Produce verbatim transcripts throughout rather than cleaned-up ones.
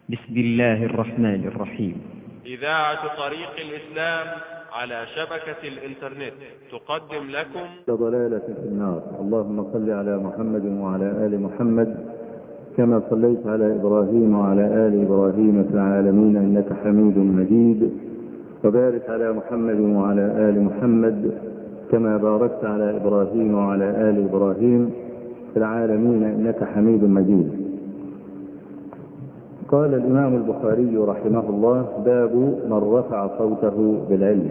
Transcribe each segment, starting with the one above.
بسم الله الرحمن الرحيم. إذاعة طريق الإسلام على شبكة الإنترنت تقدم لكم ضلالة في النار. اللهم صل على محمد وعلى آل محمد كما صليت على إبراهيم وعلى آل إبراهيم في العالمين إنك حميد مجيد، وبارك على محمد وعلى آل محمد كما باركت على إبراهيم وعلى آل إبراهيم في العالمين إنك حميد مجيد. قال الإمام البخاري رحمه الله: باب من رفع صوته بالعلم.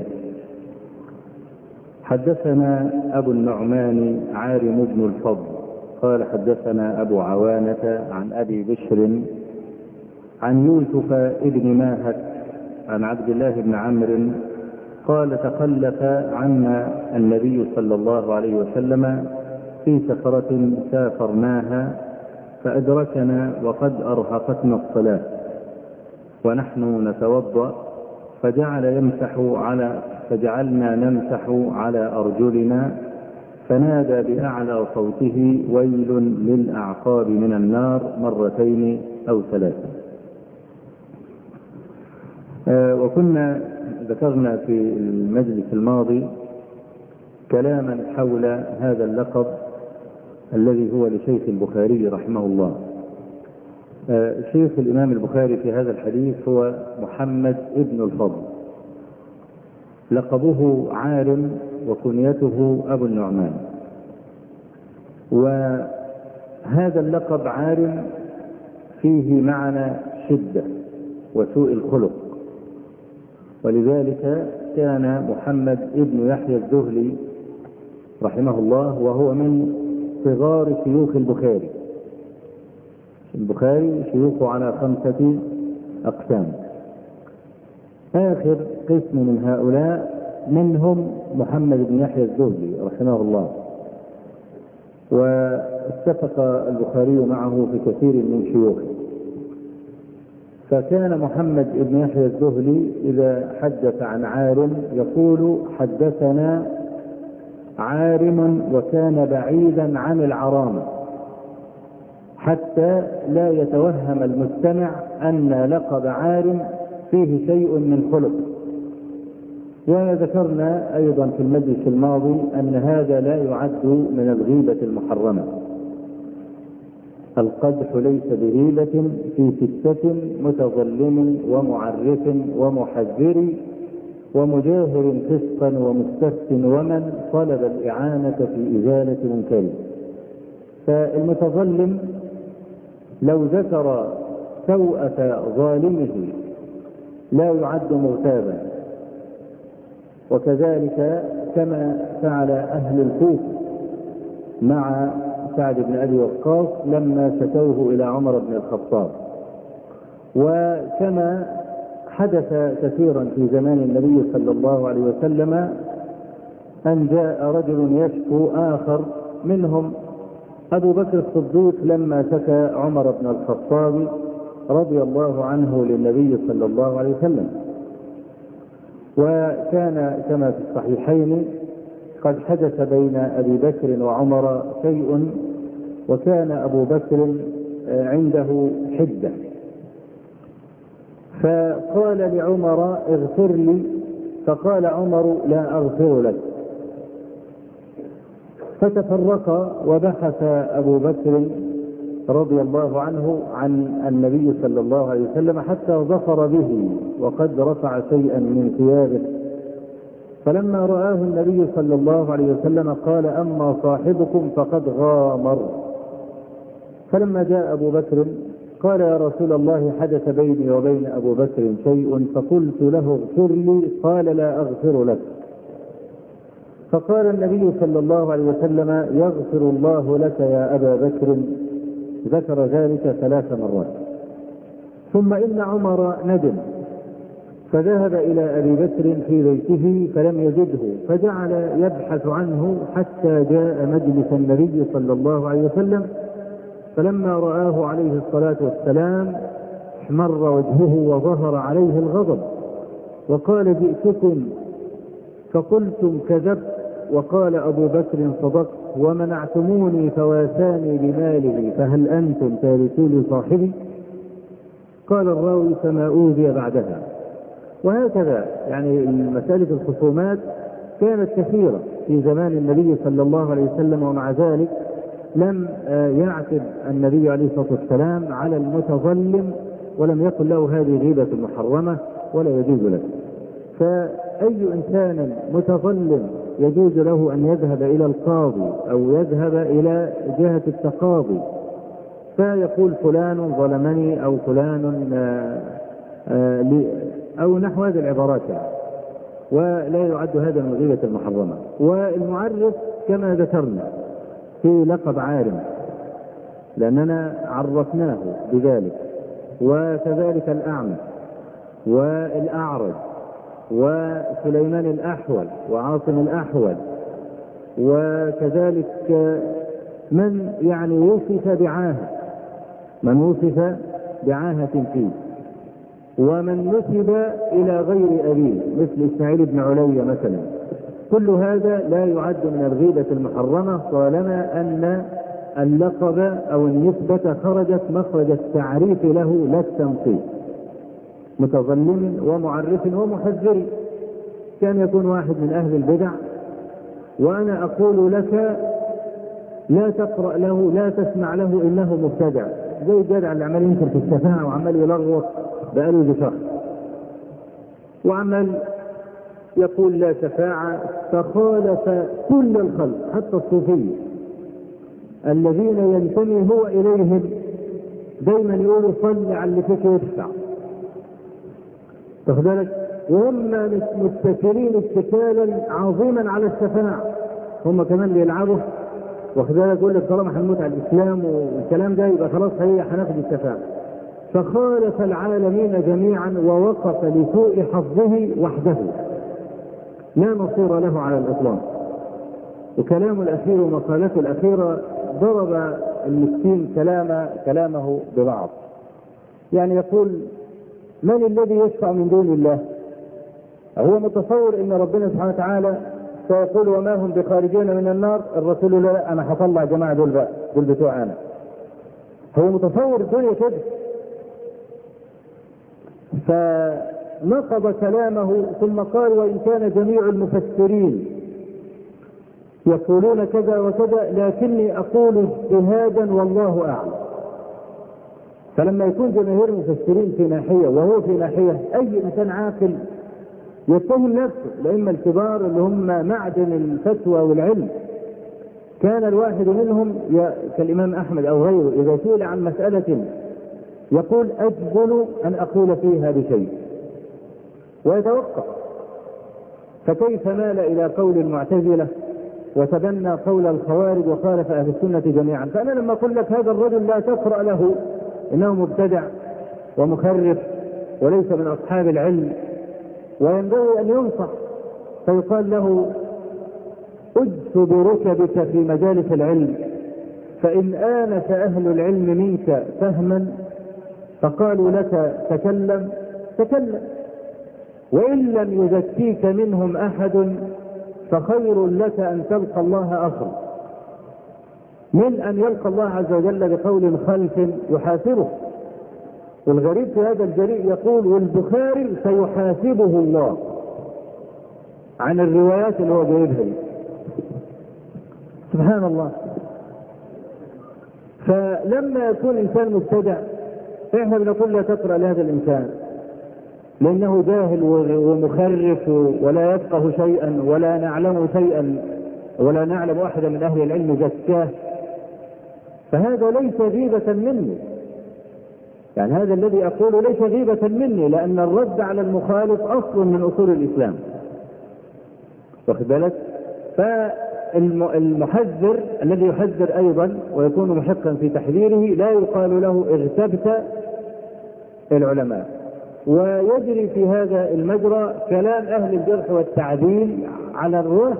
حدثنا أبو النعمان عارم بن الفضل قال حدثنا أبو عوانة عن أبي بشر عن يوسف ابن ماهك عن عبد الله بن عمرو قال: تخلف عنا النبي صلى الله عليه وسلم في سفرة سافرناها فأدركنا وقد أرهقتنا الصلاة ونحن نتوضأ فجعل يمسح على فجعلنا نمسح على أرجلنا فنادى بأعلى صوته: ويل للأعقاب من النار مرتين أو ثلاثة. آه وكنا ذكرنا في المجلس الماضي كلاما حول هذا اللقب الذي هو لشيخ البخاري رحمه الله. آه شيخ الإمام البخاري في هذا الحديث هو محمد ابن الفضل، لقبه عارم وكنيته أبو النعمان. وهذا اللقب عارم فيه معنى شدة وسوء الخلق، ولذلك كان محمد ابن يحيى الذهلي رحمه الله وهو من صغار شيوخ البخاري. البخاري شيوخه على خمسة أقسام، آخر قسم من هؤلاء منهم محمد بن يحيى الذهلي رحمه الله، واتفق البخاري معه في كثير من شيوخه. فكان محمد بن يحيى الذهلي إذا حدث عن عارم يقول: حدثنا عارم وكان بعيدا عن العرامة، حتى لا يتوهم المستمع أن لقب عارم فيه شيء من خلق. وذكرنا أيضا في المجلس الماضي أن هذا لا يعد من الغيبة المحرمة. القدح ليس بغيبة في ستة: متظلم ومعرف ومحذر ومجاهر فسقا ومستفت ومن طلب الإعانة في إزالة منكر. فالمتظلم لو ذكر سوءة ظالمه لا يعد مغتابا، وكذلك كما فعل أهل الكوفة مع سعد بن أبي وقاص لما شكوه إلى عمر بن الخطاب. وكما حدث كثيرا في زمان النبي صلى الله عليه وسلم أن جاء رجل يشكو آخر، منهم أبو بكر الصديق لما شكى عمر بن الخطاب رضي الله عنه للنبي صلى الله عليه وسلم. وكان كما في الصحيحين قد حدث بين أبي بكر وعمر شيء، وكان أبو بكر عنده حدة، فقال لعمر: اغفر لي، فقال عمر: لا أغفر لك. فتفرق وبحث أبو بكر رضي الله عنه عن النبي صلى الله عليه وسلم حتى ظفر به وقد رفع شيئا من ثيابه. فلما رآه النبي صلى الله عليه وسلم قال: أما صاحبكم فقد غامر. فلما جاء أبو بكر قال: يا رسول الله، حدث بيني وبين أبو بكر شيء فقلت له اغفر لي، قال: لا أغفر لك. فقال النبي صلى الله عليه وسلم: يغفر الله لك يا أبا بكر. ذكر ذلك ثلاث مرات. ثم إن عمر ندم فذهب إلى أبي بكر في بيته فلم يجده، فجعل يبحث عنه حتى جاء مجلس النبي صلى الله عليه وسلم. فلما رآه عليه الصلاة والسلام احمر وجهه وظهر عليه الغضب، وقال: جئتكم فقلتم كذبت، وقال أبو بكر: صدقت، ومنعتموني فواساني بماله، فهل أنتم تاركون صاحبي؟ قال الراوي فما أوذي بعدها. وهكذا يعني مسألة الخصومات كانت كثيرة في زمان النبي صلى الله عليه وسلم، ومع ذلك لم يعتب النبي عليه الصلاة والسلام على المتظلم ولم يقل له هذه غيبة محرمة ولا يجوز له. فأي إنسان متظلم يجوز له أن يذهب إلى القاضي أو يذهب إلى جهة التقاضي فيقول فلان ظلمني أو فلان آآ آآ أو نحو هذه العبارات يعني، ولا يعد هذا من الغيبة المحرمة. والمعرف كما ذكرنا في لقب عالم لأننا عرفناه بذلك، وكذلك الأعمى والأعرج وسليمان الأحول وعاصم الأحول، وكذلك من يعني وصف بعاهة من وصف بعاهة فيه، ومن نسب إلى غير أبيه مثل إسماعيل بن علي مثلا. كل هذا لا يعد من الغيبة المحرمة طالما أن اللقب أو النسبة خرجت مخرج التعريف له لا التنقيص. متظلم ومعرف ومحذر. كان يكون واحد من أهل البدع وأنا أقول لك لا تقرأ له لا تسمع له إنه مبتدع، زي الجدع اللي عمال ينكر في الشفاعة وعمال يلغوط بقاله بشهر وعمال يقول لا شفاعة، فخالف كل الخلق حتى الصوفية الذين ينتمي هو إليهم دايما يقولوا صل على اللي فيك يدفع، واخد بالك؟ وهم متكلين اتكالا عظيما على الشفاعة، هم كمان بيلعبوا، واخد بالك؟ يقول لك طالما هنموت على الإسلام والكلام ده يبقى خلاص هي هناخد الشفاعة. فخالف العالمين جميعا ووقف لسوء حظه وحده لا نصير له على الإطلاق. وكلامه الأخير ومقالته الأخيرة ضرب المسكين كلام كلامه ببعض، يعني يقول من الذي يشفع من دون الله؟ هو متصور ان ربنا سبحانه وتعالى سيقول وما هم بخارجين من النار، الرسول لا انا هطلع جماعة دول بقى دول بتوع انا. هو متصور الدنيا كده، فنقض كلامه ثم قال وإن كان جميع المفسرين يقولون كذا وكذا لكني أقول اجتهادا والله أعلم. فلما يكون جماهير المفسرين في ناحية وهو في ناحية، أي إنسان عاقل يتهم نفسه. الأئمة الكبار اللي هم معدن الفتوى والعلم كان الواحد منهم كالإمام أحمد أو غيره إذا سئل عن مسألة يقول أجبن أن أقول فيها بشيء ويتوقف. فكيف مال إلى قول المعتزلة وتبنى قول الخوارج وخالف أهل السنة جميعا؟ فأنا لما أقول لك هذا الرجل لا تقرأ له إنه مبتدع ومخرف وليس من أصحاب العلم وينبغي أن ينصح، فيقال له أجس بركبك في مجالس العلم، فإن آنس أهل العلم منك فهما فقالوا لك تكلم تكلم، وإن لم يزكيك منهم أحد فخير لك أن تلقى الله أخر من أن يلقى الله عز وجل بقول خلف يحاسبه. والغريب في هذا الجريء يقول والبخاري سيحاسبه الله عن الروايات اللي هو جايبها دي. سبحان الله. فلما يكون إنسان مبتدع فإحنا بنقول لا تقرأ لهذا الإنسان لأنه جاهل ومخرف ولا يفقه شيئا ولا نعلم شيئا ولا نعلم أحدا من أهل العلم زكاه، فهذا ليس غيبة مني. يعني هذا الذي أقوله ليس غيبة مني، لأن الرد على المخالف أصل من أصول الإسلام، واخد بالك؟ فالمحذر الذي يحذر أيضا ويكون محقا في تحذيره لا يقال له اغتبت العلماء. ويجري في هذا المجرى كلام أهل الجرح والتعديل على الروح.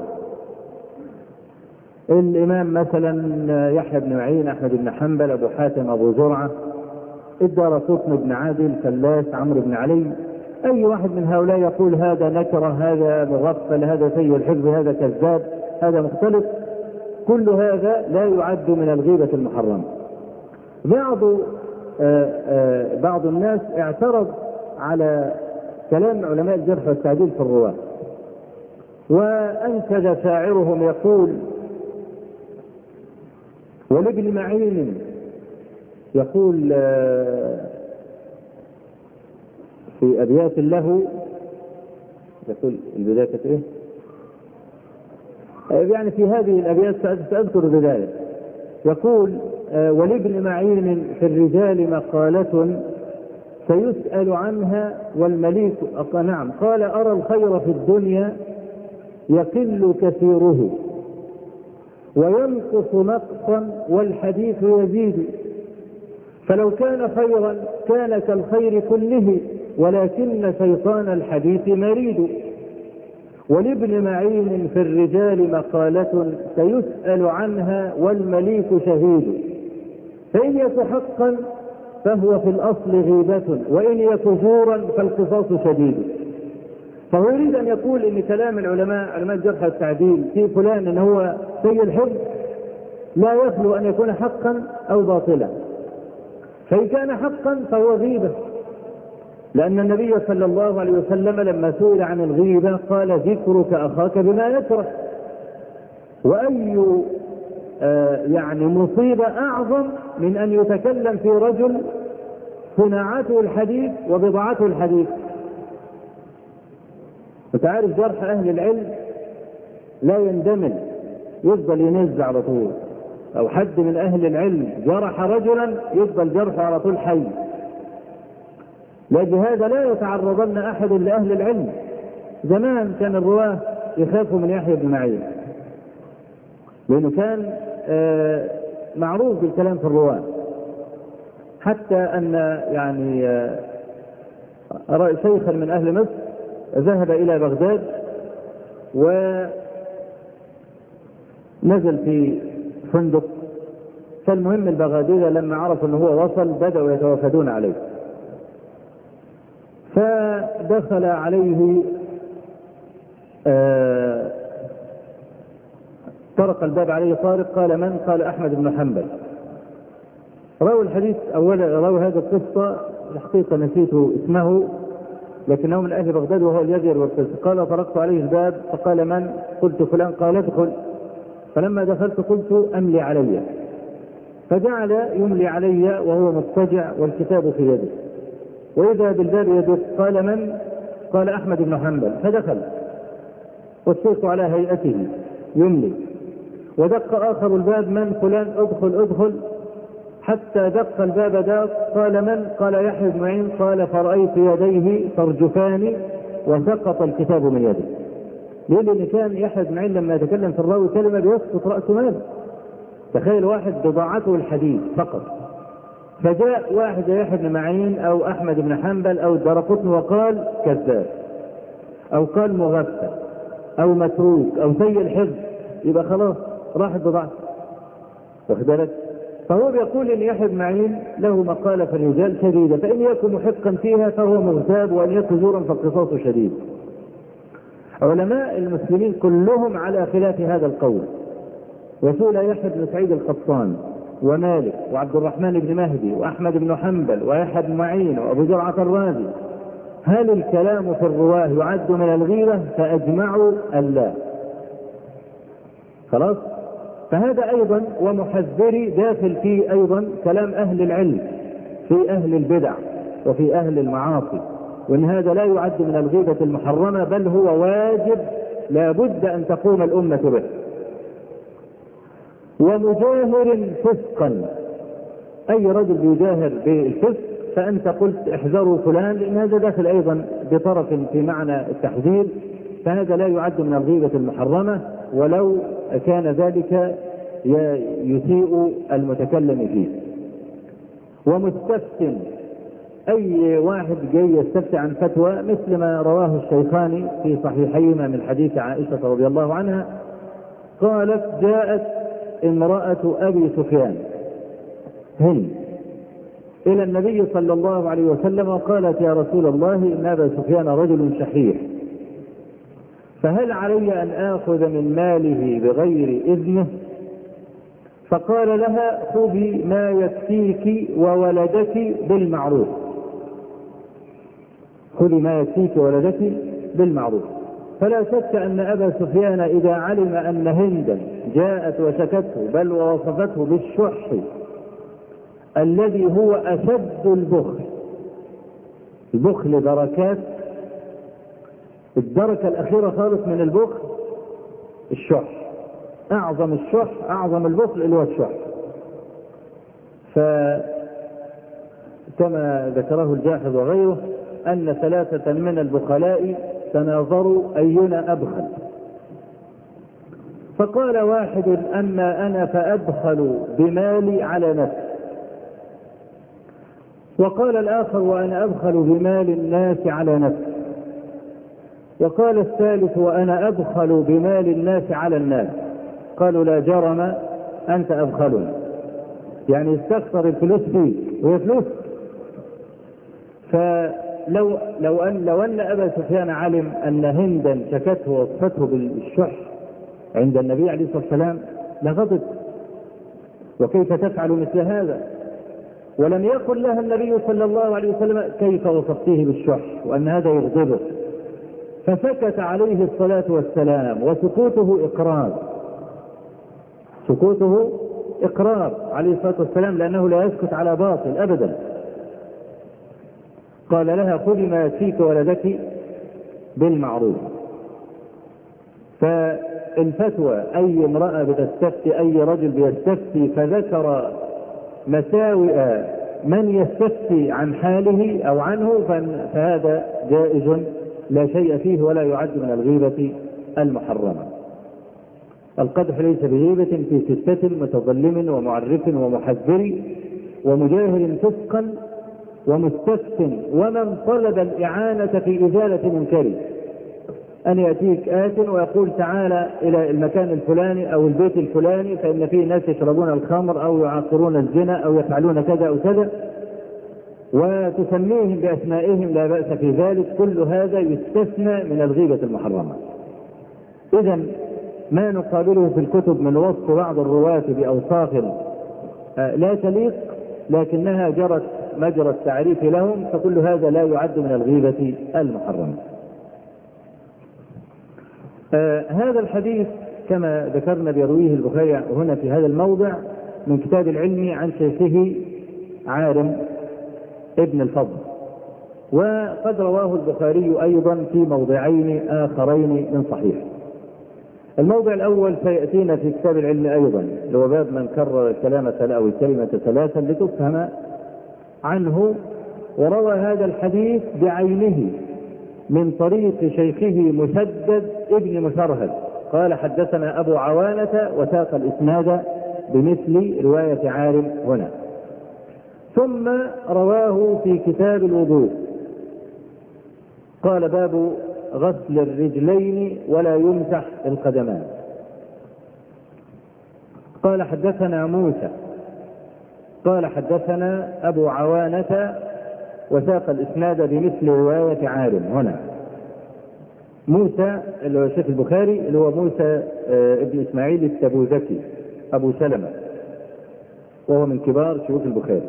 الإمام مثلا يحيى بن معين، أحمد بن حنبل، أبو حاتم، أبو زرعة، الدارقطني بن عادل، فلاس، عمرو بن علي، أي واحد من هؤلاء يقول هذا نكرة، هذا مغفل، هذا سيء الحفظ، هذا كذاب، هذا مختلف، كل هذا لا يعد من الغيبة المحرمة. بعض بعض الناس اعترض على كلام علماء الجرح والتعديل في الرواة، وأنشد شاعرهم يقول: ولابن معين يقول في أبيات له، يقول البداية كانت إيه؟ يعني في هذه الأبيات سأذكر البداية. يقول: ولابن معين في الرجال مقالة سيسأل عنها والمليك نعم قال: أرى الخير في الدنيا يقل كثيره وينقص نقصا والحديث يزيد، فلو كان خيرا كان كالخير كله ولكن شيطان الحديث مريد. ولابن معين في الرجال مقالة سيسأل عنها والمليك شهيد، فإن يك حقا فهو في الأصل غيبة وإن يك زورا فالقصاص شديد. فهو يريد أن يقول إن كلام العلماء علماء الجرح والتعديل في فلان إن هو سيء الحفظ لا يخلو أن يكون حقا أو باطلا، فإن كان حقا فهو غيبة، لأن النبي صلى الله عليه وسلم لما سئل عن الغيبة قال: ذكرك أخاك بما يكره. وأي آه يعني مصيبة أعظم من أن يتكلم في رجل صناعته الحديث وبضاعته الحديث. وتعرف جرح أهل العلم لا يندمل، يفضل ينزع على طول، أو حد من أهل العلم جرح رجلا يفضل جرحه على طول حي. لهذا لا يتعرضن أحد لأهل العلم. زمان كان الرواه يخافوا من يحيى بن معين لأنه كان آه معروف بالكلام في الرواه، حتى أن يعني آه شيخا من أهل مصر ذهب إلى بغداد ونزل في فندق، فالمهم البغادية لما عرفوا أنه هو وصل بدأوا يتوافدون عليه، فدخل عليه آه طرق الباب عليه طارق، قال: من؟ قال: أحمد بن حنبل. روى الحديث أولا، روى هذا القصة الحقيقة نسيت اسمه لكنه من أهل بغداد وهو اليزير والقصة. قال: طرقت عليه الباب فقال: من؟ قلت: فلان. قال: ادخل. فلما دخلت قلت: أملي علي، فجعل يملي علي وهو مضطجع والكتاب في يده، وإذا بالباب يدق. قال: من؟ قال: أحمد بن حنبل. فدخل والشيخ على هيئته يملي، ودق آخر الباب: من؟ فلان. ادخل ادخل، حتى دق الباب داق. قال: من؟ قال: يحيى بن معين. قال: فرأيت يديه ترجفان وسقط الكتاب من يده. لأن كان يحيى بن معين لما يتكلم في الراوي كلمة بيسقط رأسه ماله. تخيل واحد بضاعته الحديث فقط، فجاء واحد يحيى بن معين أو أحمد بن حنبل أو الدارقطني وقال كذاب أو قال مغفل أو متروك أو سيء الحفظ، يبقى خلاص راحت بضاعته. واخد بالك؟ فهو بيقول ان يحيى بن معين له مقالة في الرجال شديدة، فإن يكن محقا فيها فهو مغتاب، وأن يكن زورا فالقصاص شديد. علماء المسلمين كلهم على خلاف هذا القول. وسئل يحيى بن سعيد القطان ومالك وعبد الرحمن بن مهدي وأحمد بن حنبل ويحيى بن معين وأبو زرعة الرازي: هل الكلام في الرواه يعد من الغيبة؟ فأجمعوا ألا. خلاص؟ فهذا أيضا ومحذري داخل فيه أيضا كلام أهل العلم في أهل البدع وفي أهل المعاصي، وإن هذا لا يعد من الغيبة المحرمة، بل هو واجب لا بد أن تقوم الأمة به. ومجاهر فسقا، أي رجل يجاهر بالفسق فأنت قلت احذروا فلان، لأن هذا داخل أيضا بطرف في معنى التحذير، فهذا لا يعد من الغيبة المحرمة ولو كان ذلك يسيء المتكلم فيه. ومستفتٍ، أي واحد جاي يستفتي عن فتوى، مثل ما رواه الشيخان في صحيحيهما من حديث عائشة رضي الله عنها قالت: جاءت امرأة أبي سفيان هند إلى النبي صلى الله عليه وسلم وقالت: يا رسول الله، إن أبا سفيان رجل شحيح، فهل علي أن آخذ من ماله بغير إذنه؟ فقال لها خذي ما يكفيك وولدك بالمعروف، خذي ما يكفيك وولدك بالمعروف. فلا شك أن أبا سفيان إذا علم أن هندا جاءت وشكته بل ووصفته بالشح الذي هو أشد البخل، البخل دركات، الدركة الأخيرة خالص من البخل الشح، أعظم الشح أعظم البخل اللي هو الشح. فكما ذكره الجاحظ وغيره أن ثلاثة من البخلاء تناظروا أينا أبخل، فقال واحد أما أنا فأبخل بمالي على نفسي، وقال الآخر وأنا أبخل بمال الناس على نفسي، وقال الثالث وأنا أبخل بمال الناس على الناس. قالوا لا جرم أنت أبخلنا، يعني استكثر الفلوس فيه وهي فلوس. فلو لو أن لو أن أبا سفيان علم أن هندا شكته ووصفته بالشح عند النبي عليه الصلاة والسلام لغضب، وكيف تفعل مثل هذا؟ ولم يقل لها النبي صلى الله عليه وسلم كيف وصفتيه بالشح وأن هذا يغضبه، فسكت عليه الصلاة والسلام، وسكوته إقرار، سكوته إقرار عليه الصلاة والسلام، لأنه لا يسكت على باطل أبدا. قال لها خذي ما يكفيك ولدك بالمعروف. فالفتوى أي امرأة بتستفتي، أي رجل بيستفتي فذكر مساوئ من يستفتي عن حاله أو عنه فهذا جائز لا شيء فيه ولا يعد من الغيبة المحرمة. القدح ليس بغيبة في ستة متظلم ومعرف ومحذر ومجاهر فسقا ومستفت ومن طلب الإعانة في إزالة منكره. أن يأتيك آت ويقول تعالى إلى المكان الفلاني أو البيت الفلاني فإن فيه ناس يشربون الخمر أو يعاقرون الزنا أو يفعلون كذا أو كذا، وتسميهم بأسمائهم لا بأس في ذلك، كل هذا يستثنى من الغيبة المحرمة. إذن ما نقابله في الكتب من وصف بعض الرواة بأوصاف لا تليق لكنها جرت مجرى التعريف لهم، فكل هذا لا يعد من الغيبة المحرمة. آه هذا الحديث كما ذكرنا بيرويه البخاري هنا في هذا الموضع من كتاب العلم عن شيخه عارم ابن الفضل، وقد رواه البخاري أيضا في موضعين آخرين من صحيح. الموضع الأول سيأتينا في كتاب العلم أيضا، لو باب من كرر الكلام أو الكلمة ثلاثا لتفهم عنه، وروى هذا الحديث بعينه من طريق شيخه مسدد ابن مسرهد قال حدثنا أبو عوانة وساق الإسناد بمثل رواية عارم هنا. ثم رواه في كتاب الوضوء قال باب غسل الرجلين ولا يمسح القدمان. قال حدثنا موسى قال حدثنا أبو عوانة وساق الإسناد بمثل رواية عارم هنا. موسى اللي هو شيخ البخاري اللي هو موسى ابن إسماعيل التبوذكي أبو سلمة، وهو من كبار شيوخ البخاري.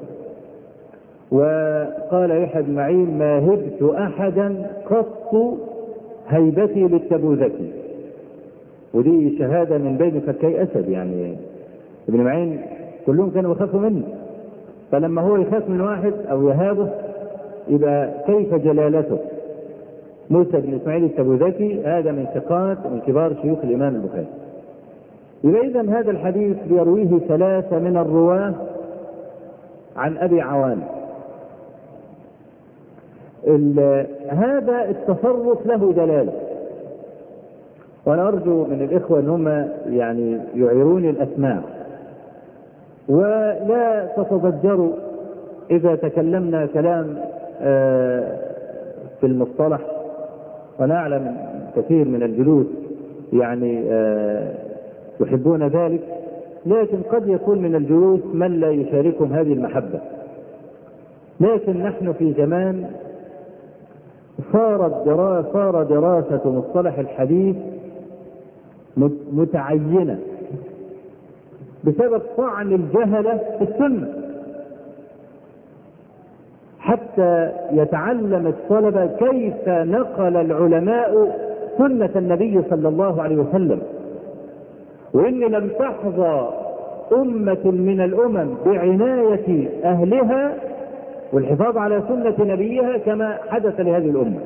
وقال يحيى بن معين ما هبت أحدا قط هيبتي للتبوذكي، ودي شهادة من بين فكي أسد، يعني ابن معين كلهم كانوا يخافوا منه، فلما هو يخاف من واحد أو يهابه يبقى كيف جلالته. موسى بن إسماعيل التبوذكي هذا من ثقات من كبار شيوخ الإمام البخاري. يبقى إذن هذا الحديث يرويه ثلاثة من الرواة عن أبي عوان. هذا التصرف له دلالة، وأنا أرجو من الإخوة أن هم يعني يعيرون الأسماء ولا تتضجروا إذا تكلمنا كلام في المصطلح، ونعلم كثير من الجلوس يعني يحبون ذلك، لكن قد يكون من الجلوس من لا يشاركهم هذه المحبة. لكن نحن في زمان صار دراسة, صار دراسة مصطلح الحديث متعينة بسبب طعن الجهلة في السنة، حتى يتعلم الطلبة كيف نقل العلماء سنة النبي صلى الله عليه وسلم، وإن لم تحظى أمة من الأمم بعناية أهلها والحفاظ على سنة نبيها كما حدث لهذه الأمة.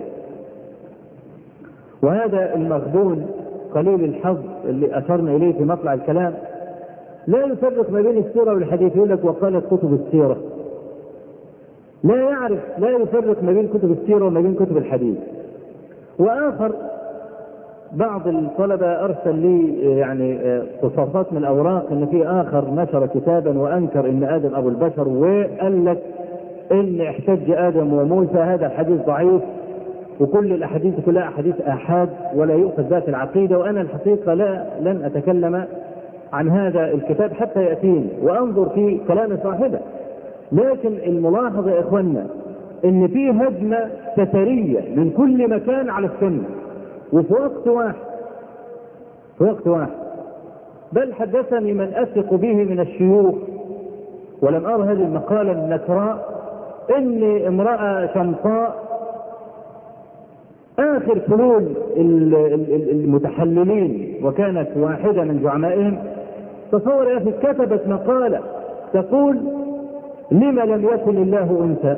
وهذا المغبون قليل الحظ اللي أشرنا إليه في مطلع الكلام لا يفرق ما بين السيرة والحديث، يقول لك وقالت كتب السيرة، لا يعرف، لا يفرق ما بين كتب السيرة وما بين كتب الحديث. وآخر بعض الطلبة أرسل لي يعني قصاصات من الأوراق إن في آخر نشر كتابا وأنكر إن آدم أبو البشر، وقال لك إن احتج آدم وموسى، هذا الحديث ضعيف وكل الأحاديث كلها أحاديث آحاد ولا يؤخذ ذات العقيدة. وأنا الحقيقة لا لن أتكلم عن هذا الكتاب حتى يأتيني وأنظر في كلام صاحبه، لكن الملاحظة يا إخوانا إن في هجمة سترية من كل مكان على السنة وفي وقت واحد في وقت واحد بل حدثني من أثق به من الشيوخ ولم أرى هذه المقالة النكراء إن امرأة شمطاء آخر فلول المتحللين وكانت واحدة من زعمائهم، تصور يا أخي كتبت مقالة تقول لما لم يكن الله أنثى،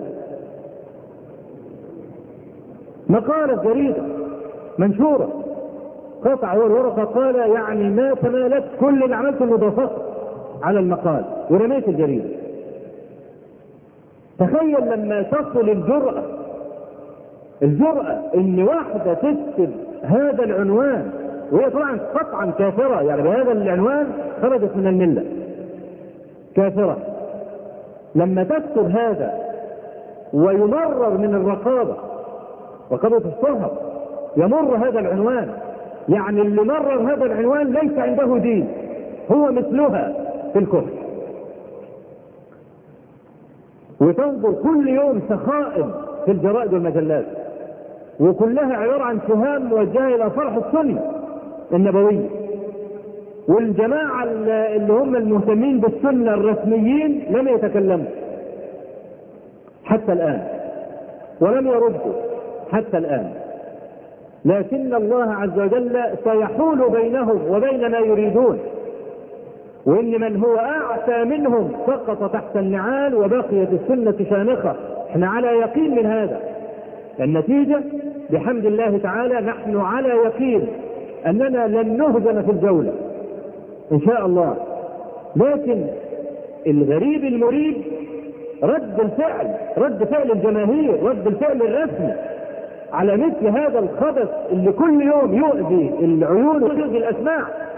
مقالة جريدة منشورة قطع والورقة، قال يعني ما تمالت كل اللي عملته المضافات على المقال ورميت الجريدة. تخيل لما تصل الجرأة الجرأة ان واحدة تكتب هذا العنوان، وهي طبعا قطعا كافرة، يعني بهذا العنوان خرجت من الملة كافرة، لما تكتب هذا ويمرر من الرقابة رقابة الصهر يمر هذا العنوان، يعني اللي مرر هذا العنوان ليس عنده دين، هو مثلها في الكفر. وتنظر كل يوم سخائم في الجرائد والمجلات وكلها عبارة عن سهام موجهة إلى صرح السنة النبوية، والجماعة اللي هم المهتمين بالسنة الرسميين لم يتكلموا حتى الآن ولم يردوا حتى الآن، لكن الله عز وجل سيحول بينهم وبين ما يريدون، وإن من هو أعتى منهم سقط تحت النعال وبقيت السنة شامخة. احنا على يقين من هذا، النتيجة بحمد الله تعالى نحن على يقين أننا لن نهزم في الجولة إن شاء الله، لكن الغريب المريب رد الفعل رد فعل الجماهير، رد الفعل الرسمي على مثل هذا الخبث اللي كل يوم يؤذي العيون ويؤذي الأسماع،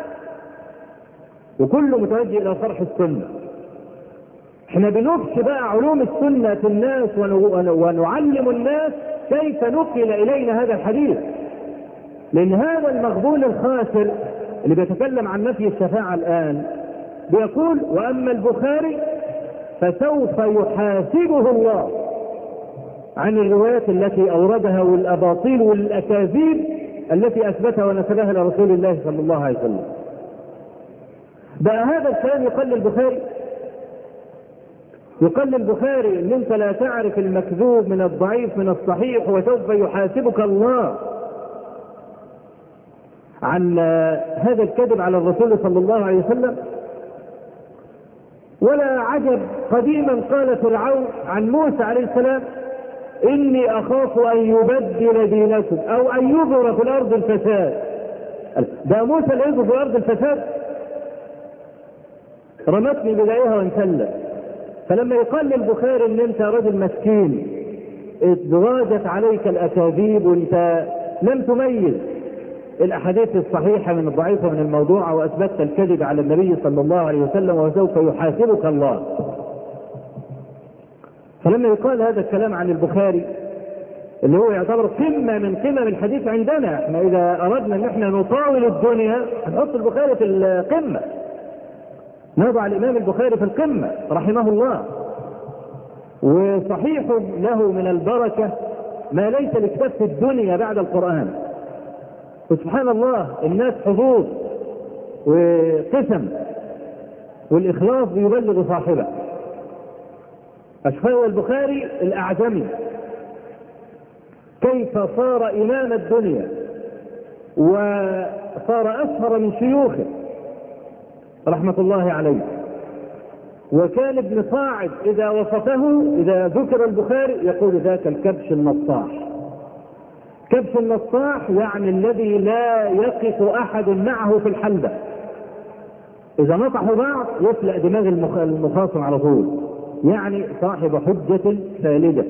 وكله متوجه إلى صرح السنة. احنا بنفش بقى علوم السنة في الناس ونعلم الناس كيف نقل إلينا هذا الحديث، لأن هذا المغبون الخاسر اللي بيتكلم عن نفي الشفاعة الآن بيقول وأما البخاري فسوف يحاسبه الله عن الروايات التي أوردها والأباطيل والأكاذيب التي أثبتها ونسبها لرسول الله صلى الله عليه وسلم. بقى هذا الكلام يقل البخاري يقل البخاري ان انت لا تعرف المكذوب من الضعيف من الصحيح وسوف يحاسبك الله عن هذا الكذب على الرسول صلى الله عليه وسلم. ولا عجب قديما قال فرعون عن موسى عليه السلام إني أخاف أن يبدل دينكم أو أن يظهر في الأرض الفساد. ده موسى اللي يظهر في الأرض الفساد، رمتني بدايها وانسلت. فلما يقال للبخاري ان انت رجل مسكين اتضاجت عليك الاكاذيب وانت لم تميز الاحاديث الصحيحه من الضعيفه من الموضوعه واثبتت الكذب على النبي صلى الله عليه وسلم وسوف يحاسبك الله. فلما يقال هذا الكلام عن البخاري اللي هو يعتبر قمه من قمم الحديث عندنا، احنا اذا اردنا ان احنا نطاول الدنيا هنحط البخاري في القمه، نضع الإمام البخاري في القمة رحمه الله، وصحيح له من البركة ما ليس لكتاب في الدنيا بعد القرآن. وسبحان الله الناس حظوظ وقسم، والإخلاص بيبلغ صاحبه. أشفاه البخاري الأعجمي كيف صار إمام الدنيا وصار أشهر من شيوخه رحمة الله عليه. وكان ابن صاعد إذا وصفه إذا ذكر البخاري يقول ذاك الكبش النصاح. كبش النصاح يعني الذي لا يقف أحد معه في الحلبة، إذا نطحوا بعض يفلق دماغ المخاصم على طول، يعني صاحب حجة ثالثة.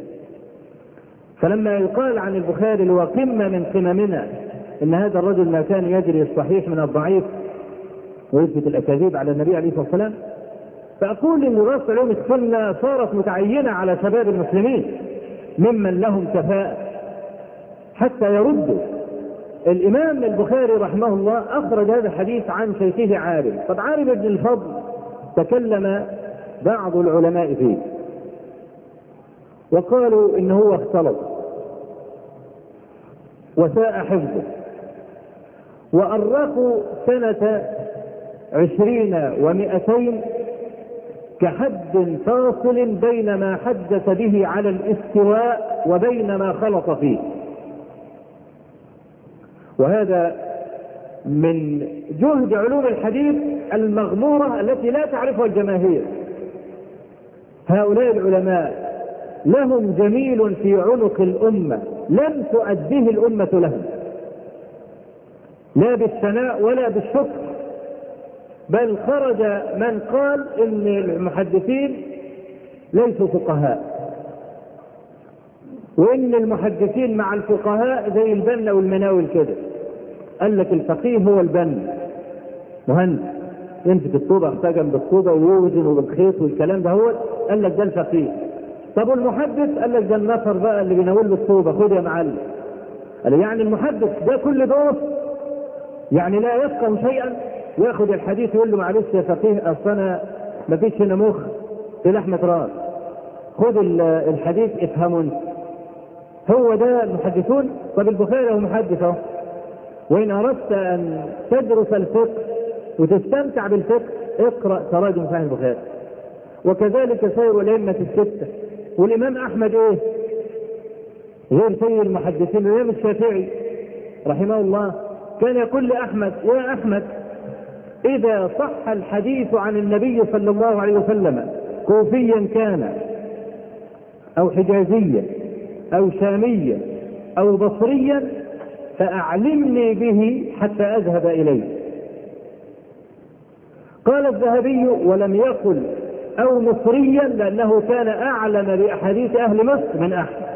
فلما يقال عن البخاري اللي هو قمة من قممنا إن هذا الرجل ما كان يجري الصحيح من الضعيف ويثبت الأكاذيب على النبي عليه الصلاة والسلام، فأقول إن دراسة علوم السنة صارت متعينة على شباب المسلمين ممن لهم كفاءة حتى يردوا. الإمام البخاري رحمه الله أخرج هذا الحديث عن شيخه عارم. قد عارم ابن الفضل تكلم بعض العلماء فيه وقالوا إنه هو اختلط وساء حفظه، وأرقوا سنة عشرين ومئتين كحد فاصل بين ما حدث به على الاستواء وبين ما خلط فيه. وهذا من جهد علوم الحديث المغمورة التي لا تعرفها الجماهير. هؤلاء العلماء لهم جميل في عنق الأمة لم تؤديه الأمة لهم، لا بالثناء ولا بالشكر، بل خرج من قال إن المحدثين ليسوا فقهاء، وإن المحدثين مع الفقهاء زي البنا والمناول كده. قال لك الفقيه هو البنا مهندس يمسك الطوبة احتجم بالطوبة ويوزن بالخيط والكلام ده، هو قال لك ده الفقيه. طب المحدث قال لك ده النفر بقى اللي بيناول له الطوبة، خد يا معلم. قال يعني المحدث ده كل دور يعني لا يفقه شيئا، ياخد الحديث يقول له معلش يا فقيه اصل انا ما فيش هنا مخ في لحمة راس، خد الحديث افهموا انت. هو ده المحدثون. طب البخاري هو محدث اهو. وإن أردت أن تدرس الفقه وتستمتع بالفقه اقرأ تراجم صحيح البخاري. وكذلك سير الأئمة الستة. والإمام أحمد إيه غير سيد المحدثين؟ الإمام الشافعي رحمه الله كان يقول لأحمد يا أحمد إذا صح الحديث عن النبي صلى الله عليه وسلم كوفيا كان أو حجازيا أو شاميا أو بصريا فأعلمني به حتى أذهب إليه. قال الذهبي ولم يقل أو مصريا لأنه كان أعلم بأحاديث أهل مصر من أحمد.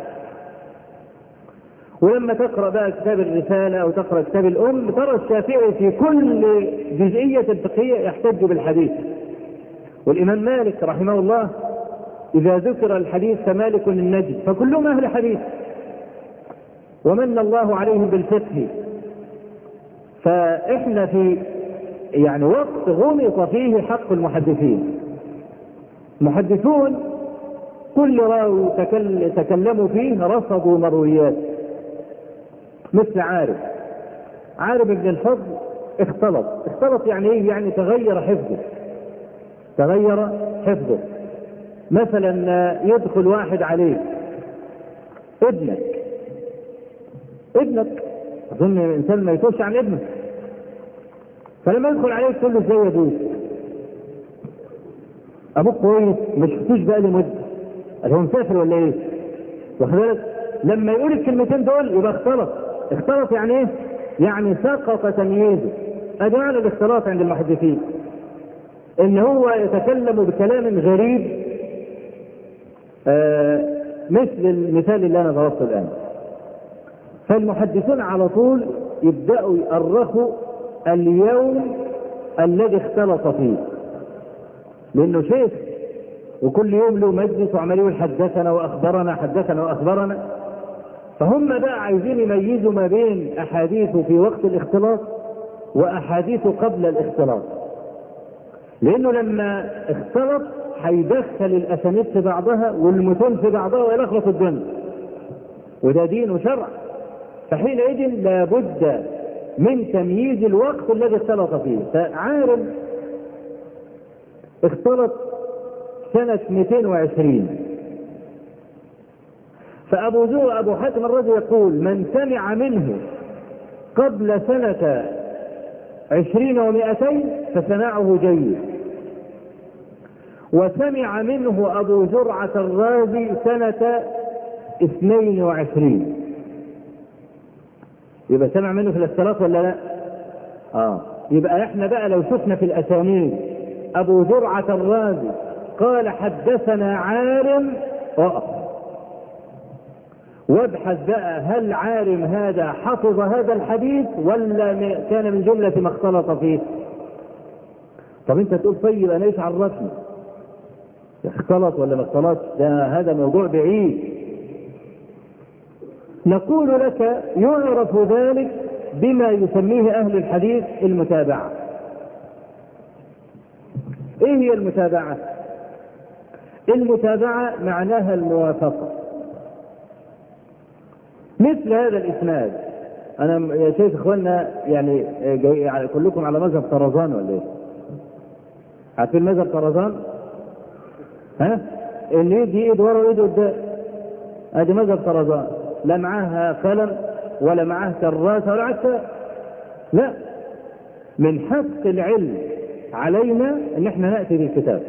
ولما تقرأ بقى كتاب الرسالة أو تقرأ كتاب الأم ترى الشافعي في كل جزئية فقهية يحتج بالحديث. والإمام مالك رحمه الله إذا ذكر الحديث فمالك النجد فكلهم أهل حديث ومن الله عليهم بالفقه. فإحنا في يعني وقت غمط فيه حق المحدثين. المحدثون كل راوي تكل تكلموا فيه رصدوا مرويات، مثل عارف عارف ابن الفضل اختلط. اختلط يعني ايه؟ يعني تغير حفظه تغير حفظه مثلا يدخل واحد عليه ابنك ابنك اظن الانسان ما يتوش عن ابنك، فلما يدخل عليك تقول له ازاي يا ابوك؟ ابوك كويس ما شفتوش بقى لي مده، قال هو مسافر ولا ايه؟ واخد بالك؟ لما يقول الكلمتين دول يبقى اختلط. اختلط يعني ايه؟ يعني سقط تمييزه. ادي معنى الاختلاط عند المحدثين، ان هو يتكلم بكلام غريب آه مثل المثال اللي انا ضربته الان. فالمحدثون على طول يبدأوا يؤرخوا اليوم الذي اختلط فيه، لانه شيخ وكل يوم له مجلس وعمال يقول حدثنا واخبرنا حدثنا واخبرنا. فهم بقى عايزين يميزوا ما بين احاديثه في وقت الاختلاط واحاديثه قبل الاختلاط، لانه لما اختلط هيدخل الاسانيد في بعضها والمتون في بعضها ويلخبط الدنيا، وده دين وشرع. فحينئذ لابد من تمييز الوقت الذي اختلط فيه. فعارف اختلط سنة مئتين وعشرين. فأبو زرع أبو حاتم الرازي يقول: من سمع منه قبل سنة عشرين ومائتين فسماعه جيد، وسمع منه أبو زرعة الرازي سنة اثنين وعشرين. يبقى سمع منه في الاختلاط ولا لا؟ آه. يبقى احنا بقى لو شفنا في الأسانيد أبو زرعة الرازي قال حدثنا عارم، اقف وابحث بقى هل عارم هذا حفظ هذا الحديث ولا كان من جملة ما اختلط فيه. طب انت تقول طيب انا ايش عرفني اختلط ولا ما اختلط؟ ده هذا موضوع بعيد. نقول لك يعرف ذلك بما يسميه اهل الحديث المتابعة. ايه هي المتابعة؟ المتابعة معناها الموافقة. مثل هذا الاسناد، انا يا شيخ اخواننا يعني جاي كلكم على مذهب طرزان ولا ايه؟ عارفين مذهب طرزان؟ ها؟ اللي يدي ايد ورا وايد قدام، ادي مذهب طرزان، لا معاها قلم ولا معاه كراسة ولا عسى. لا، من حق العلم علينا ان احنا نأتي بالكتاب.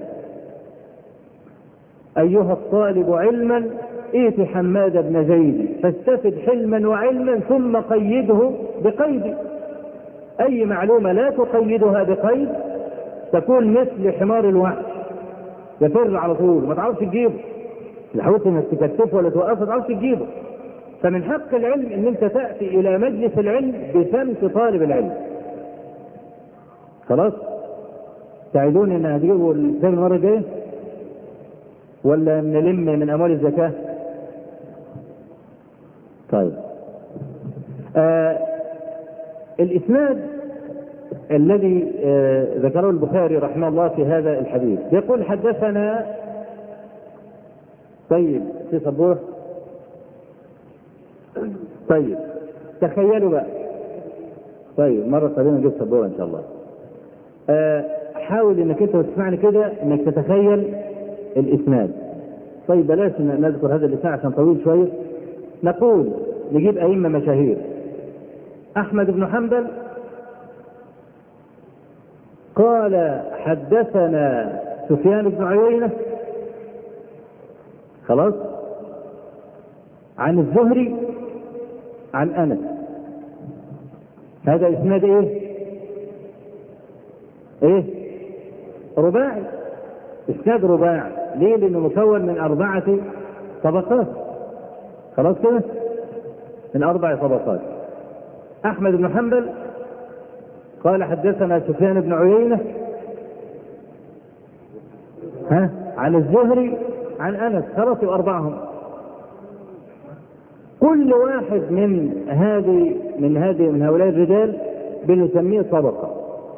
ايها الطالب علما ائت حماد بن زيد فاستفد حلما وعلما ثم قيده بقيد. اي معلومة لا تقيدها بقيد تكون مثل حمار الوحش، يفر على طول ما تعرفش تجيبه، لا حاولت انك تكتفه ولا توقفه ما تعرفش تجيبه. فمن حق العلم ان انت تأتي الى مجلس العلم بسمت طالب العلم. خلاص؟ تعيدون ان هتجيبوا الكتاب المرة الجاية ولا نلم من اموال الزكاة؟ طيب. آه الاسناد الذي آه ذكره البخاري رحمه الله في هذا الحديث يقول حدثنا. طيب في صبوح. طيب تخيلوا بقى. طيب مرة قادمة نجيب صبوح ان شاء الله. آه حاول انك انت تسمعني كده انك تتخيل الاسناد. طيب بلاش نذكر هذا الاسناد عشان طويل شوية. نقول نجيب ائمة مشاهير: احمد بن حنبل قال حدثنا سفيان بن عيينة، خلاص، عن الزهري عن انس. هذا اسناد ايه؟ ايه؟ رباعي. اسناد رباعي. ليه؟ لانه مكون من اربعة طبقات. خلاص كده؟ من اربع طبقات. احمد بن حنبل قال حدثنا سفيان بن عيينة ها عن الزهري عن انس. خلاص اربعهم. كل واحد من هذه من هذه من هؤلاء الرجال بنسميه طبقة.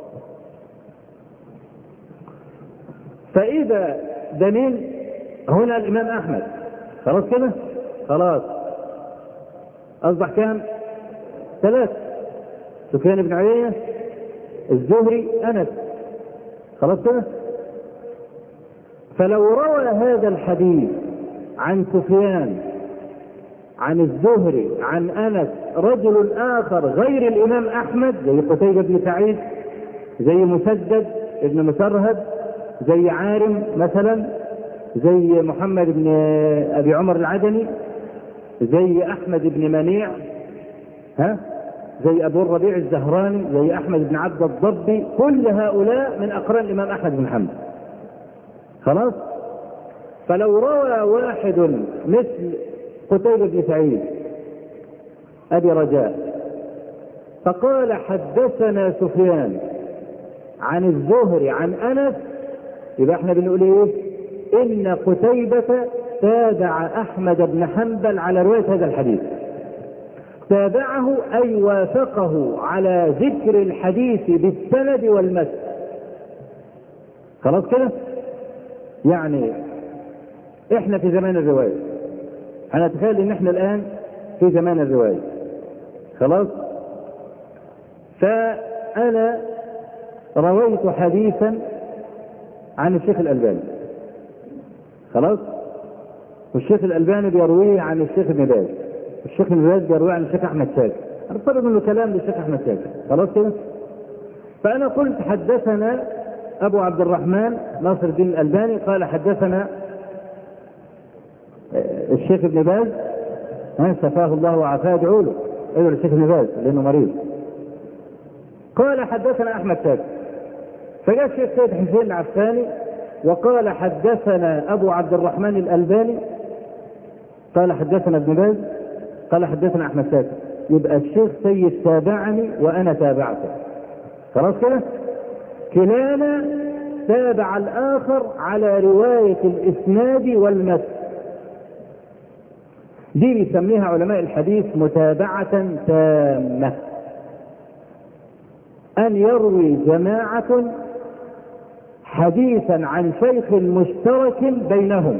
فإذا ده مين؟ هنا الإمام أحمد. خلاص كده؟ خلاص أصبح كام؟ ثلاثة: سفيان بن عيينة، الزهري، أنس. خلاص كده؟ فلو روى هذا الحديث عن سفيان عن الزهري عن أنس رجل آخر غير الإمام أحمد، زي قتيبة بن سعيد، زي مسدد ابن مسرهد، زي عارم مثلا، زي محمد بن أبي عمر العدني، زي أحمد بن منيع، ها، زي أبو الربيع الزهراني، زي أحمد بن عبد الضبي، كل هؤلاء من أقران الإمام أحمد بن حنبل. خلاص؟ فلو روى واحد مثل قتيبة بن سعيد أبي رجاء فقال حدثنا سفيان عن الزهري عن أنس، يبقى احنا بنقول ايه؟ إن قتيبة تابع أحمد بن حنبل على رواية هذا الحديث. تابعه أي وافقه على ذكر الحديث بالسند والمتن. خلاص كده؟ يعني احنا في زمان الرواية، أنا أتخيل إن إحنا الآن في زمان الرواية. خلاص؟ فأنا رويت حديثا عن الشيخ الألباني، خلاص، والشيخ الألباني بيرويه عن الشيخ ابن باز، والشيخ ابن باز بيرويه عن الشيخ أحمد شاكر، أنا طلب منه كلام للشيخ أحمد شاكر، خلاص كده. فأنا قلت حدثنا أبو عبد الرحمن ناصر الدين الألباني قال حدثنا الشيخ ابن باز، شفاه الله وعافاه، ادعوا له، ادعوا للشيخ ابن باز لأنه مريض. قال حدثنا أحمد شاكر، فجاء الشيخ سيد حسين العفاني وقال حدثنا أبو عبد الرحمن الألباني قال حدثنا ابن باز قال حدثنا أحمد شاكر، يبقى الشيخ سيد تابعني وأنا تابعته، خلاص كده. كلانا تابع الآخر على رواية الإسناد والمتن، دي بيسميها علماء الحديث متابعة تامة، أن يروي جماعة حديثا عن شيخ مشترك بينهم،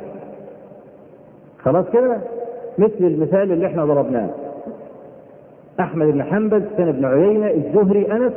خلاص كده. مثل المثال اللي احنا ضربناه، أحمد بن حنبل، سفيان بن عيينة، الزهري، أنس.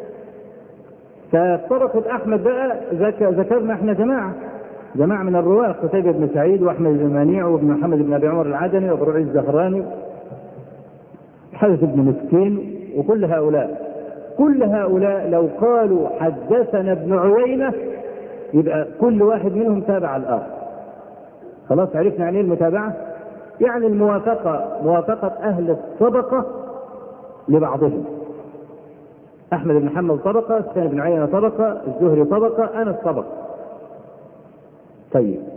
فطرقت أحمد بقى ذكرنا احنا جماعة جماعة من الرواة، قتيبة بن سعيد وأحمد بن منيع وابن محمد بن أبي عمر العدني وابو رعيل الزهراني حارث بن مسكين، وكل هؤلاء كل هؤلاء لو قالوا حدثنا ابن عيينة يبقى كل واحد منهم تابع الآخر، خلاص. عرفنا يعني المتابعة، يعني الموافقة، موافقة أهل الطبقة لبعضهم. أحمد بن حنبل طبقة، سفيان بن عيينة طبقة، الزهري طبقة، أنس طبقة. طيب،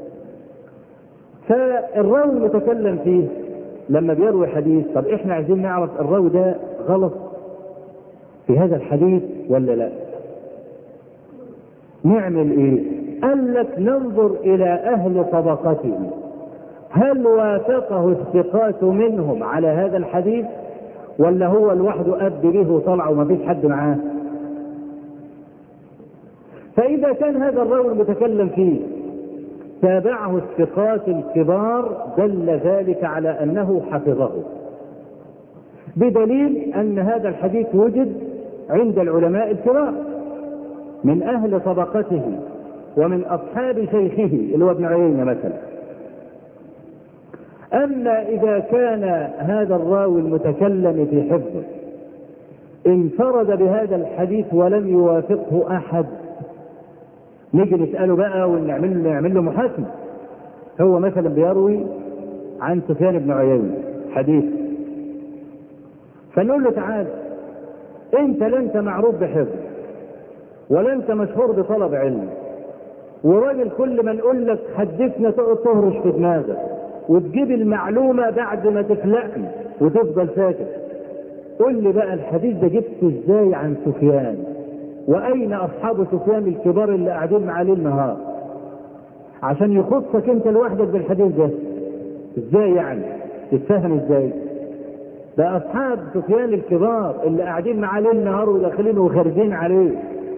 فالراوي المتكلم فيه لما بيروي حديث، طب احنا عايزين نعرف الراوي ده غلط في هذا الحديث ولا لا، نعمل ايه؟ قال لك ننظر الى اهل طبقته، هل وافقه الثقات منهم على هذا الحديث ولا هو لوحده أب به وطلع وما فيش حد معاه؟ فإذا كان هذا الراوي المتكلم فيه تابعه الثقات الكبار دل ذلك على أنه حفظه، بدليل أن هذا الحديث وجد عند العلماء الكبار من أهل طبقته ومن أصحاب شيخه اللي هو ابن عيينة مثلا. أما إذا كان هذا الراوي المتكلم في حفظه انفرد بهذا الحديث ولم يوافقه أحد، نيجي نسأله بقى ونعمل نعمل له محاكمة. هو مثلا بيروي عن سفيان بن عيينة حديث، فنقول له تعال انت لا انت معروف بحفظ ولا انت مشهور بطلب علم، وراجل كل ما نقول لك حدثنا تقعد تهرش في دماغك وتجيب المعلومة بعد ما تفلقني وتفضل ساكت. قل لي بقى الحديث ده جبته ازاي عن سفيان، واين اصحاب سفيان الكبار اللي قاعدين معاه ليل نهار عشان يخصك انت لوحدك بالحديث ده؟ ازاي يعني تتفهم ازاي؟ ده اصحاب سفيان الكبار اللي قاعدين معاه ليل نهار وداخلين وخارجين عليه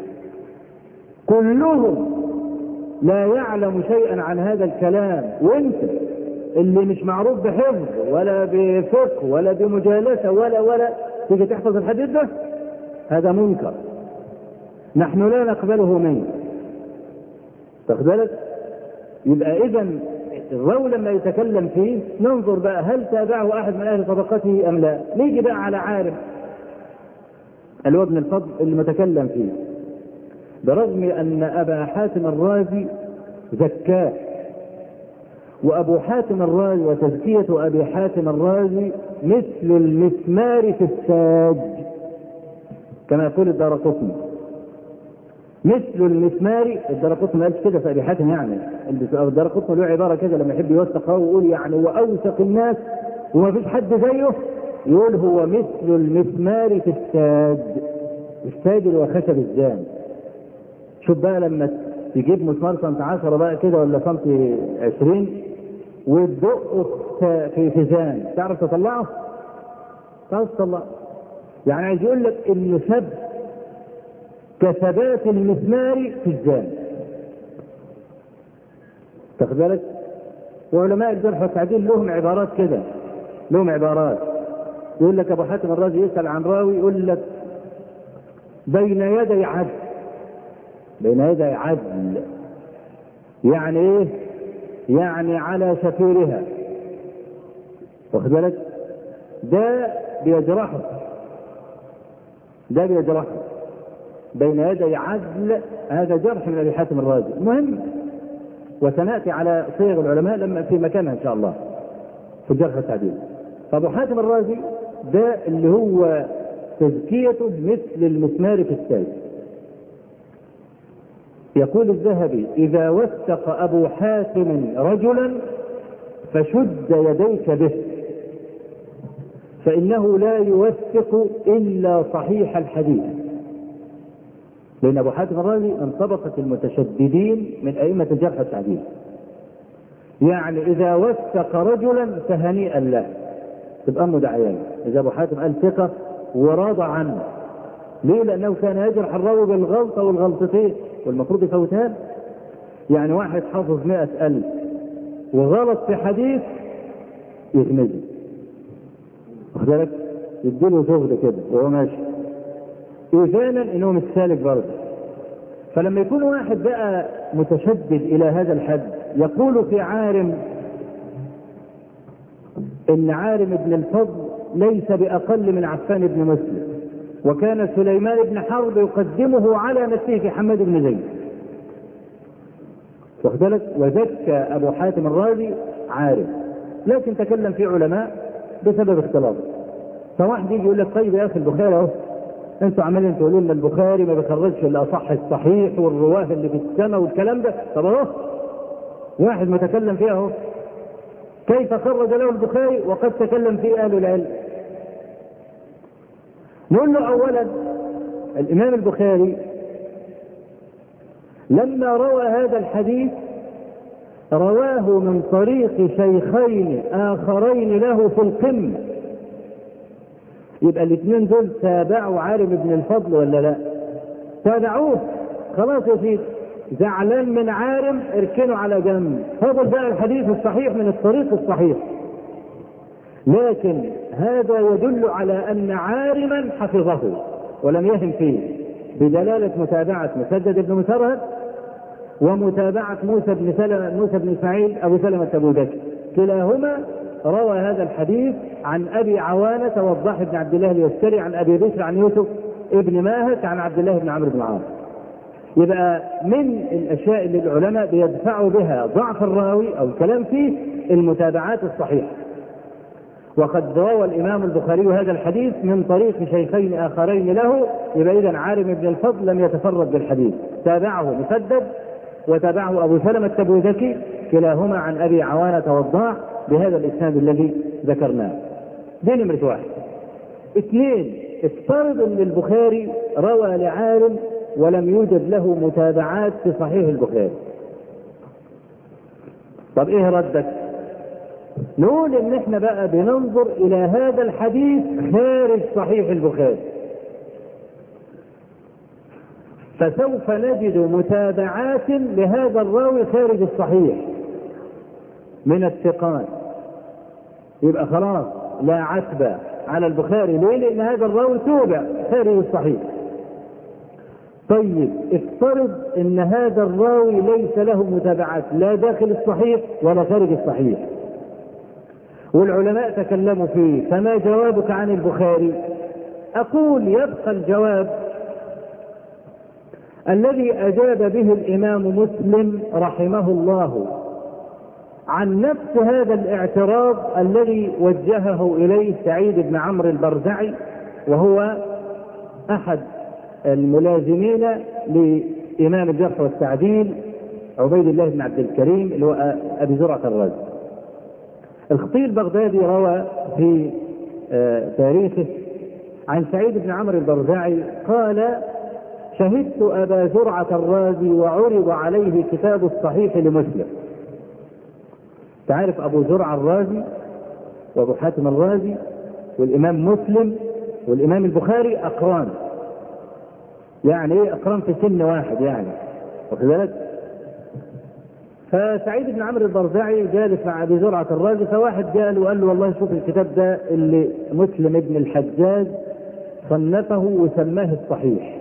كلهم لا يعلم شيئا عن هذا الكلام، وانت اللي مش معروف بحفظ ولا بفقه ولا بمجالسة ولا ولا تيجي تحفظ الحديث ده؟ هذا منكر، نحن لا نقبله منك. تاخد بالك؟ يبقى اذا الراوي لما يتكلم فيه ننظر بقى هل تابعه احد من اهل طبقته ام لا. نيجي بقى على عارف اللي هو ابن الفضل اللي متكلم فيه، برغم ان ابا حاتم الرازي زكاه، وابو حاتم الرازي وتزكية ابي حاتم الرازي مثل المسمار في الساج كما يقول الدارقطني، مثل المسمار. الدارقطني قال كده في ابي حاتم، يعني الدارقطني له عباره كده لما يحب يوثقه ويقول يعني هو اوثق الناس وما فيش حد زيه، يقول هو مثل المسمار في الساج. الساج اللي هو خشب الزان. شوف بقى لما تجيب مسمار سنت عشرة بقى كده ولا سنت عشرين وتدقه في فيزان، تعرف تطلعه؟ تعرف تطلعه؟ يعني عايز يقول لك انه ثبت كثبات المسمار في الزان. تاخد بالك؟ وعلماء الجرح والتعديل لهم عبارات كده، لهم عبارات يقول لك ابو حاتم الرازي يسأل عن راوي يقول لك بين يدي عدل، بين يدي عدل يعني ايه؟ يعني على شفيرها، واخد بالك؟ ده بيجرحه، ده بيجرحه بين يدي عدل، هذا جرح من ابي حاتم الرازي. المهم، وسناتي على صيغ العلماء لما في مكانها ان شاء الله في الجرح والتعديل. فابو حاتم الرازي ده اللي هو تزكيته مثل المسمار في السيف. يقول الذهبي: إذا وثق أبو حاتم رجلا فشد يديك به، فإنه لا يوثق إلا صحيح الحديث. لأن أبو حاتم الرازي من طبقة المتشددين من أئمة الجرح والتعديل. يعني إذا وثق رجلا فهنيئا له، تبقى مدعيان. إذا أبو حاتم قال ثقة وراضى عنه، ليه؟ لأنه كان يجرح الراوي بالغلطة والغلطتين والمفروض يفوتها. يعني واحد حافظ مئة ألف وغلط في حديث يغمزه، واخد بالك؟ يديله زهد كده وهو ماشي إذانا إنه مش سالك برضه. فلما يكون واحد بقى متشدد إلى هذا الحد يقول في عارم إن عارم ابن الفضل ليس بأقل من عفان بن مسلم، وكان سليمان بن حرب يقدمه على نفسه في حماد بن زيد، واخد بالك؟ وزكى أبو حاتم الرازي عارف، لكن تكلم فيه علماء بسبب اختلاطه. فواحد يجي يقول لك: طيب يا أخي البخاري أهو، أنتوا عمالين تقولوا لنا البخاري ما بيخرجش إلا أصح الصحيح والرواه اللي في السماء والكلام ده. طب أهو واحد متكلم فيه أهو، كيف خرج له البخاري وقد تكلم فيه أهل العلم؟ نقول له: أولا الإمام البخاري لما روى هذا الحديث رواه من طريق شيخين آخرين له في القمة. يبقى الاثنين دول تابعوا عارم بن الفضل ولا لا؟ تابعوه. خلاص يا سيدي، زعلان من عارم اركنوا على جنب، فضل بقى الحديث الصحيح من الطريق الصحيح. لكن هذا يدل على أن عارما حفظه ولم يهم فيه بدلالة متابعة مسدد بن مسرهد ومتابعة موسى بن سلمة موسى بن إسماعيل أبو سلمة أبو بكر، كلاهما روى هذا الحديث عن أبي عوانة والضاح بن عبد الله اليسري عن أبي بشر عن يوسف ابن ماهك عن عبد الله بن عمرو بن العاص. يبقى من الأشياء اللي العلماء بيدفعوا بها ضعف الراوي أو الكلام فيه المتابعات الصحيحة. وقد روى الإمام البخاري هذا الحديث من طريق شيخين آخرين له، يبقى إذن عارم بن الفضل لم يتفرد بالحديث، تابعه مسدد وتابعه أبو سلمة أبو ذكي، كلاهما عن أبي عوانة والضاع بهذا الإسناد الذي ذكرناه. دي نمرة واحد. اثنين، افترض أن البخاري روى لعالم ولم يوجد له متابعات في صحيح البخاري. طب ايه ردك؟ نقول ان احنا بقى بننظر الى هذا الحديث خارج صحيح البخاري، فسوف نجد متابعات لهذا الراوي خارج الصحيح من الثقات. يبقى خلاص لا عتب على البخاري، ليه؟ لان هذا الراوي توبع خارج الصحيح. طيب افترض ان هذا الراوي ليس له متابعات لا داخل الصحيح ولا خارج الصحيح، والعلماء تكلموا فيه، فما جوابك عن البخاري؟ أقول يبقى الجواب الذي أجاب به الإمام مسلم رحمه الله عن نفس هذا الاعتراض الذي وجهه إليه سعيد بن عمرو البرزعي، وهو أحد الملازمين لإمام الجرح والتعديل عبيد الله بن عبد الكريم اللي هو أبي زرعة الرازي. الخطيب البغدادي روى في تاريخه عن سعيد بن عمرو البرزعي قال: شهدت أبا زرعة الرازي وعرض عليه كتاب الصحيح لمسلم. تعرف أبو زرعة الرازي وأبو حاتم الرازي والإمام مسلم والإمام البخاري أقران، يعني إيه أقران؟ في سن واحد يعني، واخد بالك؟ فسعيد بن عمرو البرزعي جالس مع أبي زرعة الرازي، فواحد قال وقال له: والله شوف الكتاب ده اللي مسلم ابن الحجاج صنفه وسماه الصحيح،